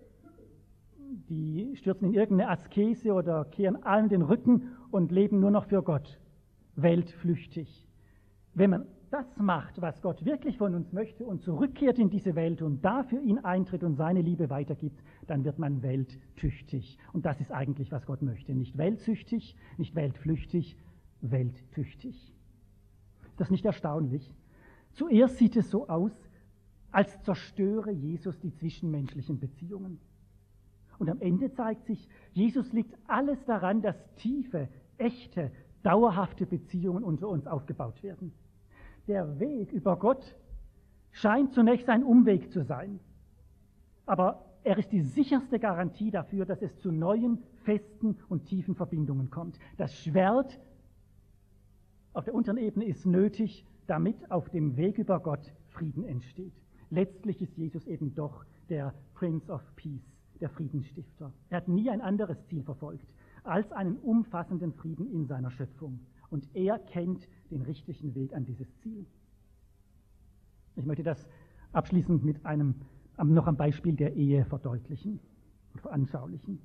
Die stürzen in irgendeine Askese oder kehren allen den Rücken und leben nur noch für Gott. Weltflüchtig. Wenn man das macht, was Gott wirklich von uns möchte und zurückkehrt in diese Welt und dafür ihn eintritt und seine Liebe weitergibt, dann wird man welttüchtig. Und das ist eigentlich, was Gott möchte. Nicht weltsüchtig, nicht weltflüchtig, welttüchtig. Ist das nicht erstaunlich? Zuerst sieht es so aus, als zerstöre Jesus die zwischenmenschlichen Beziehungen. Und am Ende zeigt sich, Jesus liegt alles daran, dass tiefe, echte, dauerhafte Beziehungen unter uns aufgebaut werden. Der Weg über Gott scheint zunächst ein Umweg zu sein, aber er ist die sicherste Garantie dafür, dass es zu neuen, festen und tiefen Verbindungen kommt. Das Schwert auf der unteren Ebene ist nötig, damit auf dem Weg über Gott Frieden entsteht. Letztlich ist Jesus eben doch der Prince of Peace, der Friedensstifter. Er hat nie ein anderes Ziel verfolgt, als einen umfassenden Frieden in seiner Schöpfung. Und er kennt den richtigen Weg an dieses Ziel. Ich möchte das abschließend mit einem, noch am Beispiel der Ehe verdeutlichen und veranschaulichen.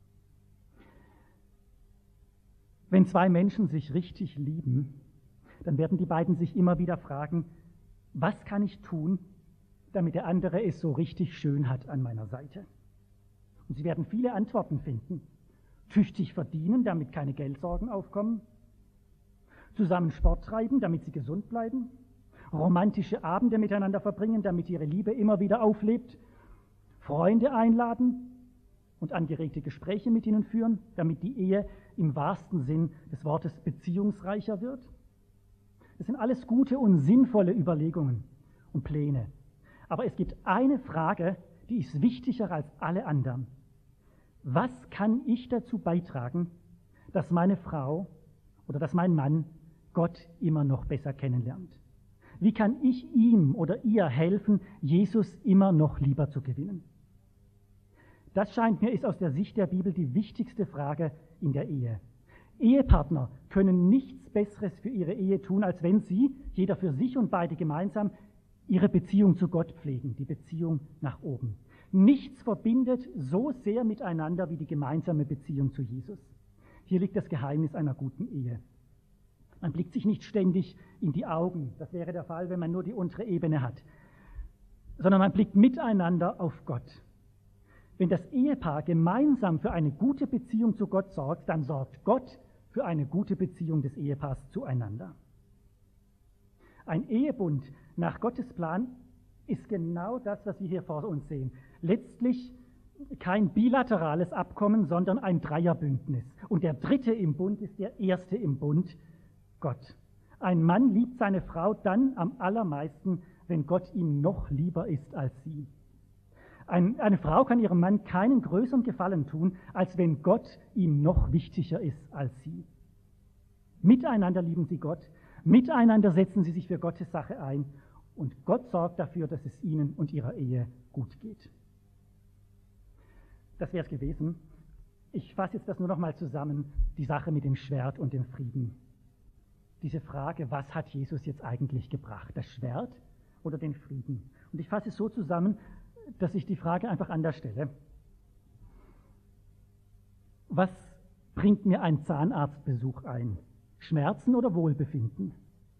Wenn zwei Menschen sich richtig lieben, dann werden die beiden sich immer wieder fragen, was kann ich tun, damit der andere es so richtig schön hat an meiner Seite? Und sie werden viele Antworten finden. Tüchtig verdienen, damit keine Geldsorgen aufkommen. Zusammen Sport treiben, damit sie gesund bleiben. Romantische Abende miteinander verbringen, damit ihre Liebe immer wieder auflebt. Freunde einladen und angeregte Gespräche mit ihnen führen, damit die Ehe im wahrsten Sinn des Wortes beziehungsreicher wird. Das sind alles gute und sinnvolle Überlegungen und Pläne. Aber es gibt eine Frage, die ist wichtiger als alle anderen. Was kann ich dazu beitragen, dass meine Frau oder dass mein Mann Gott immer noch besser kennenlernt? Wie kann ich ihm oder ihr helfen, Jesus immer noch lieber zu gewinnen? Das scheint mir, ist aus der Sicht der Bibel die wichtigste Frage in der Ehe. Ehepartner können nichts Besseres für ihre Ehe tun, als wenn sie, jeder für sich und beide gemeinsam, ihre Beziehung zu Gott pflegen, die Beziehung nach oben. Nichts verbindet so sehr miteinander wie die gemeinsame Beziehung zu Jesus. Hier liegt das Geheimnis einer guten Ehe. Man blickt sich nicht ständig in die Augen, das wäre der Fall, wenn man nur die untere Ebene hat, sondern man blickt miteinander auf Gott. Wenn das Ehepaar gemeinsam für eine gute Beziehung zu Gott sorgt, dann sorgt Gott für eine gute Beziehung des Ehepaars zueinander. Ein Ehebund nach Gottes Plan ist genau das, was wir hier vor uns sehen. Letztlich kein bilaterales Abkommen, sondern ein Dreierbündnis. Und der Dritte im Bund ist der Erste im Bund, Gott. Ein Mann liebt seine Frau dann am allermeisten, wenn Gott ihm noch lieber ist als sie. Ein, eine Frau kann ihrem Mann keinen größeren Gefallen tun, als wenn Gott ihm noch wichtiger ist als sie. Miteinander lieben sie Gott, miteinander setzen sie sich für Gottes Sache ein und Gott sorgt dafür, dass es ihnen und ihrer Ehe gut geht. Das wäre es gewesen. Ich fasse jetzt das nur noch mal zusammen, die Sache mit dem Schwert und dem Frieden. Diese Frage, was hat Jesus jetzt eigentlich gebracht? Das Schwert oder den Frieden? Und ich fasse es so zusammen, dass ich die Frage einfach anders stelle. Was bringt mir ein Zahnarztbesuch ein? Schmerzen oder Wohlbefinden?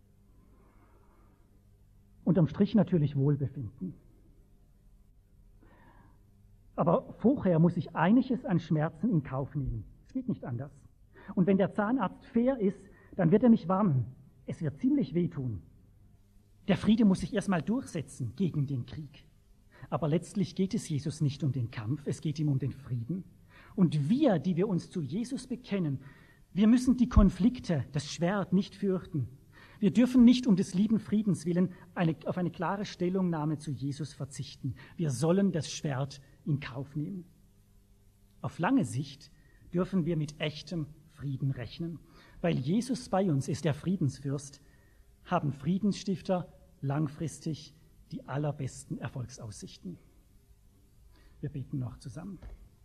Unterm Strich natürlich Wohlbefinden. Aber vorher muss ich einiges an Schmerzen in Kauf nehmen. Es geht nicht anders. Und wenn der Zahnarzt fair ist, dann wird er mich warnen. Es wird ziemlich wehtun. Der Friede muss sich erstmal durchsetzen gegen den Krieg. Aber letztlich geht es Jesus nicht um den Kampf, es geht ihm um den Frieden. Und wir, die wir uns zu Jesus bekennen, wir müssen die Konflikte, das Schwert nicht fürchten. Wir dürfen nicht um des lieben Friedens willen eine, auf eine klare Stellungnahme zu Jesus verzichten. Wir sollen das Schwert in Kauf nehmen. Auf lange Sicht dürfen wir mit echtem Frieden rechnen. Weil Jesus bei uns ist, der Friedensfürst, haben Friedensstifter langfristig die allerbesten Erfolgsaussichten. Wir beten noch zusammen.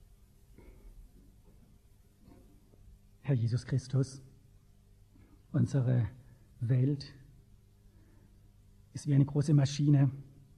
Herr Jesus Christus, unsere Welt ist wie eine große Maschine,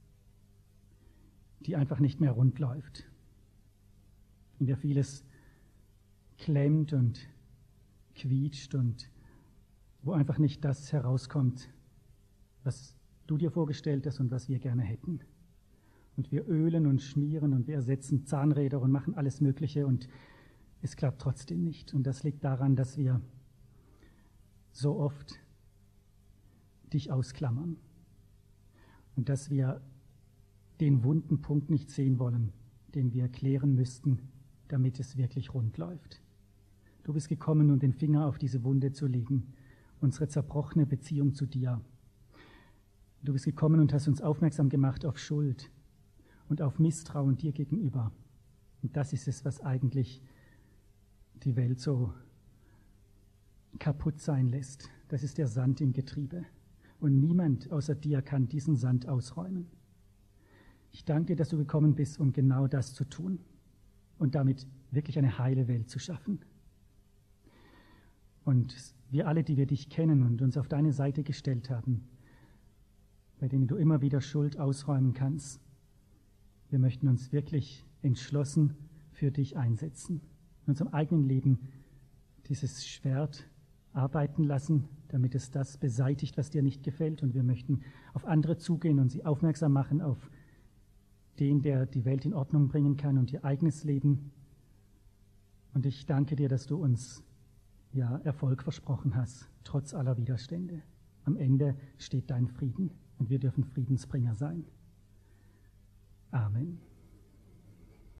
die einfach nicht mehr rund läuft, in der vieles klemmt und quietscht und wo einfach nicht das herauskommt, was du dir vorgestellt hast und was wir gerne hätten. Und wir ölen und schmieren und wir ersetzen Zahnräder und machen alles Mögliche und es klappt trotzdem nicht. Und das liegt daran, dass wir so oft dich ausklammern und dass wir den wunden Punkt nicht sehen wollen, den wir klären müssten, damit es wirklich rund läuft. Du bist gekommen, um den Finger auf diese Wunde zu legen, unsere zerbrochene Beziehung zu dir. Du bist gekommen und hast uns aufmerksam gemacht auf Schuld und auf Misstrauen dir gegenüber. Und das ist es, was eigentlich die Welt so kaputt sein lässt. Das ist der Sand im Getriebe. Und niemand außer dir kann diesen Sand ausräumen. Ich danke dir, dass du gekommen bist, um genau das zu tun und damit wirklich eine heile Welt zu schaffen. Und wir alle, die wir dich kennen und uns auf deine Seite gestellt haben, bei denen du immer wieder Schuld ausräumen kannst, wir möchten uns wirklich entschlossen für dich einsetzen, in unserem eigenen Leben dieses Schwert arbeiten lassen, damit es das beseitigt, was dir nicht gefällt. Und wir möchten auf andere zugehen und sie aufmerksam machen auf den, der die Welt in Ordnung bringen kann und ihr eigenes Leben. Und ich danke dir, dass du uns ja Erfolg versprochen hast, trotz aller Widerstände. Am Ende steht dein Frieden und wir dürfen Friedensbringer sein. Amen.